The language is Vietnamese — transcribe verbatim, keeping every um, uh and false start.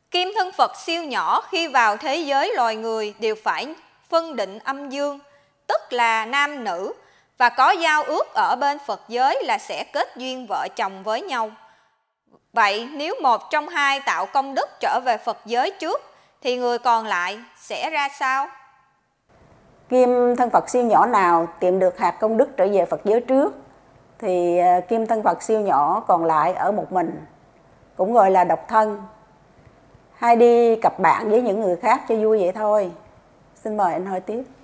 Kim thân Phật siêu nhỏ khi vào thế giới loài người đều phải phân định âm dương, tức là nam nữ, và có giao ước ở bên Phật giới là sẽ kết duyên vợ chồng với nhau. Vậy nếu một trong hai tạo công đức trở về Phật giới trước, thì người còn lại sẽ ra sao? Kim thân Phật siêu nhỏ nào tìm được hạt công đức trở về Phật giới trước, thì kim thân Phật siêu nhỏ còn lại ở một mình, cũng gọi là độc thân, hay đi cặp bạn với những người khác cho vui vậy thôi. Xin mời anh hỏi tiếp.